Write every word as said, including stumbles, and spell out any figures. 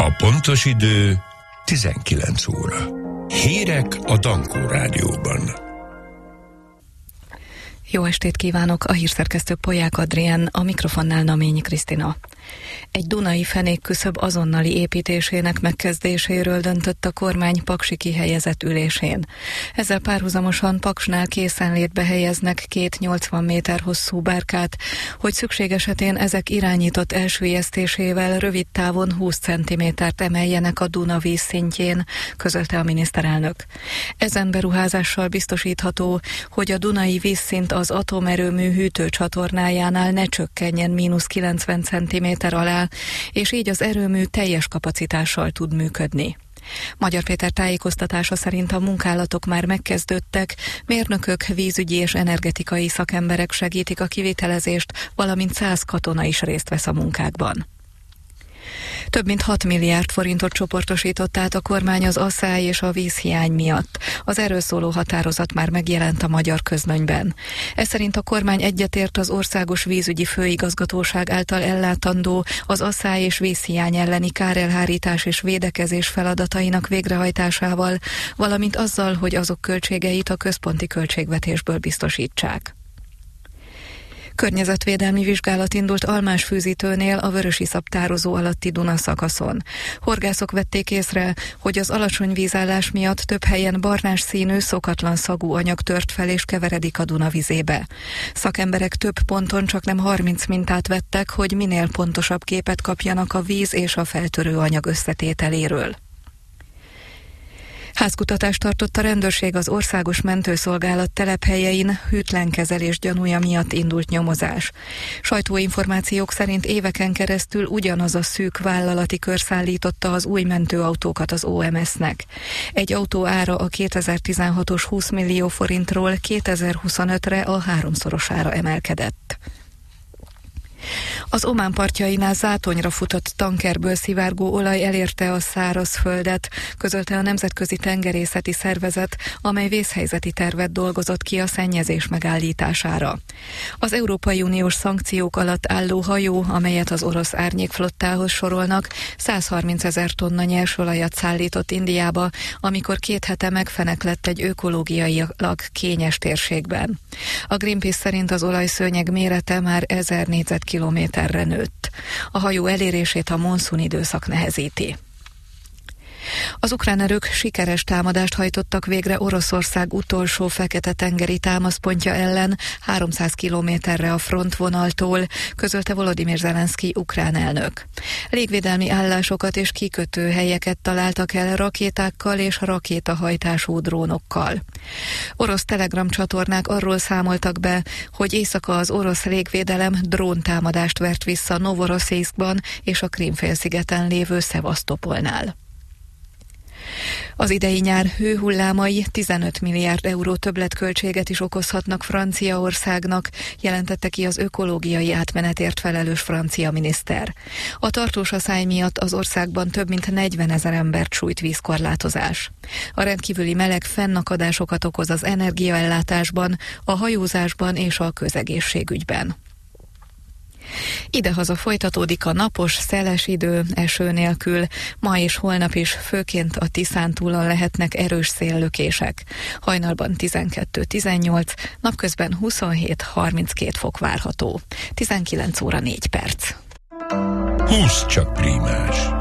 A pontos idő tizenkilenc óra. Hírek a Dankó Rádióban. Jó estét kívánok, a hírszerkesztő Polyák Adrián, a mikrofonnál Naményi Krisztina. Egy dunai fenékküszöb azonnali építésének megkezdéséről döntött a kormány paksi kihelyezett ülésén. Ezzel párhuzamosan Paksnál készenlétbe helyeznek két nyolcvan méter hosszú bárkát, hogy szükség esetén ezek irányított elsüllyesztésével rövid távon húsz centimétert emeljenek a Duna vízszintjén, közölte a miniszterelnök. Ezen beruházással biztosítható, hogy a dunai vízszint az atomerőmű hűtőcsatornájánál ne csökkenjen mínusz kilencven centiméter alá, és így az erőmű teljes kapacitással tud működni. Magyar Péter tájékoztatása szerint a munkálatok már megkezdődtek, mérnökök, vízügyi és energetikai szakemberek segítik a kivitelezést, valamint száz katona is részt vesz a munkákban. Több mint hat milliárd forintot csoportosított át a kormány az asszály és a vízhiány miatt. Az erről szóló határozat már megjelent a Magyar Közlönyben. Ez szerint a kormány egyetért az Országos Vízügyi Főigazgatóság által ellátandó az asszály és vízhiány elleni kárelhárítás és védekezés feladatainak végrehajtásával, valamint azzal, hogy azok költségeit a központi költségvetésből biztosítsák. Környezetvédelmi vizsgálat indult Almásfűzitőnél a Vörösiszap tározó alatti Duna szakaszon. Horgászok vették észre, hogy az alacsony vízállás miatt több helyen barnás színű, szokatlan szagú anyag tört fel és keveredik a Duna vizébe. Szakemberek több ponton csaknem harminc mintát vettek, hogy minél pontosabb képet kapjanak a víz és a feltörő anyag összetételéről. Házkutatást tartott a rendőrség az Országos Mentőszolgálat telephelyein, hűtlen kezelés gyanúja miatt indult nyomozás. Sajtóinformációk szerint éveken keresztül ugyanaz a szűk vállalati kör szállította az új mentőautókat az o em es-nek. Egy autó ára a kétezer-tizenhatos húsz millió forintról kétezer-huszonötre a háromszorosára emelkedett. Az Omán partjainál zátonyra futott tankerből szivárgó olaj elérte a szárazföldet, közölte a Nemzetközi Tengerészeti Szervezet, amely vészhelyzeti tervet dolgozott ki a szennyezés megállítására. Az Európai Uniós szankciók alatt álló hajó, amelyet az orosz árnyékflottához sorolnak, száz harminc ezer tonna nyersolajat szállított Indiába, amikor két hete megfeneklett egy ökológiailag kényes térségben. A Greenpeace szerint az olajszőnyeg mérete már ezer négyzetkilométerre nőtt. A hajó elérését a monszun időszak nehezíti. Az ukrán erők sikeres támadást hajtottak végre Oroszország utolsó fekete-tengeri támaszpontja ellen háromszáz kilométerre a frontvonaltól, közölte Volodymyr Zelenszkij ukrán elnök. Légvédelmi állásokat és kikötőhelyeket találtak el rakétákkal és rakétahajtású drónokkal. Orosz Telegram csatornák arról számoltak be, hogy éjszaka az orosz légvédelem dróntámadást vert vissza Novorossziszkban és a Krím-félszigeten lévő Szevasztopolnál. Az idei nyár hőhullámai tizenöt milliárd euró többletköltséget is okozhatnak Franciaországnak, jelentette ki az ökológiai átmenetért felelős francia miniszter. A tartós asszály miatt az országban több mint negyvenezer embert sújt vízkorlátozás. A rendkívüli meleg fennakadásokat okoz az energiaellátásban, a hajózásban és a közegészségügyben. Idehaza folytatódik a napos, szeles idő, eső nélkül. Ma és holnap is főként a Tiszántúlon lehetnek erős széllökések. Hajnalban tizenkettő tizennyolc, napközben huszonhét harminckét fok várható. tizenkilenc óra négy perc. Húsz csak prímás.